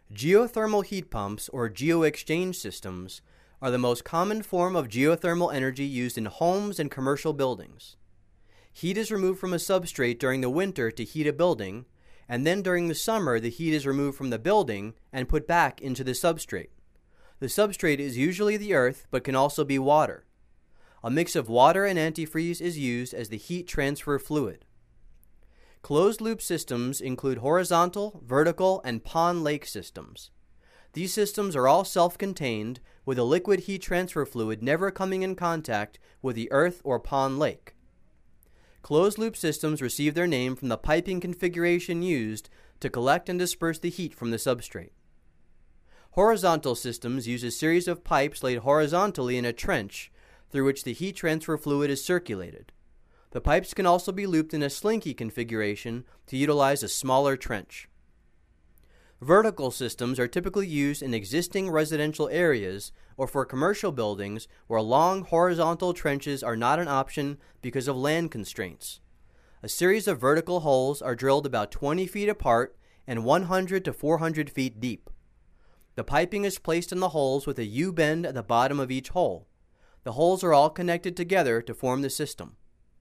Geothermal heat pumps, or geoexchange systems, are the most common form of geothermal energy used in homes and commercial buildings. Heat is removed from a substrate during the winter to heat a building, and then during the summer the heat is removed from the building and put back into the substrate. The substrate is usually the earth, but can also be water. A mix of water and antifreeze is used as the heat transfer fluid. Closed-loop systems include horizontal, vertical, and pond-lake systems. These systems are all self-contained, with a liquid heat transfer fluid never coming in contact with the earth or pond lake. Closed-loop systems receive their name from the piping configuration used to collect and disperse the heat from the substrate. Horizontal systems use a series of pipes laid horizontally in a trench through which the heat transfer fluid is circulated. The pipes can also be looped in a slinky configuration to utilize a smaller trench. Vertical systems are typically used in existing residential areas or for commercial buildings where long horizontal trenches are not an option because of land constraints. A series of vertical holes are drilled about 20 feet apart and 100 to 400 feet deep. The piping is placed in the holes with a U-bend at the bottom of each hole. The holes are all connected together to form the system.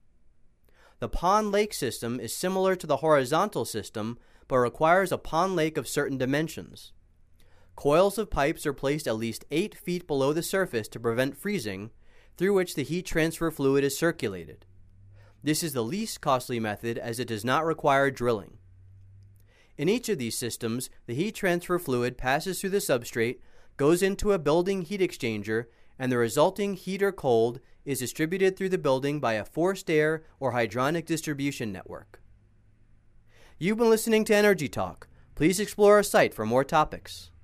The pond-lake system is similar to the horizontal system, but requires a pond lake of certain dimensions. Coils of pipes are placed at least 8 feet below the surface to prevent freezing, through which the heat transfer fluid is circulated. This is the least costly method as it does not require drilling. In each of these systems, the heat transfer fluid passes through the substrate, goes into a building heat exchanger, and the resulting heat or cold is distributed through the building by a forced air or hydronic distribution network. You've been listening to Energy Talk. Please explore our site for more topics.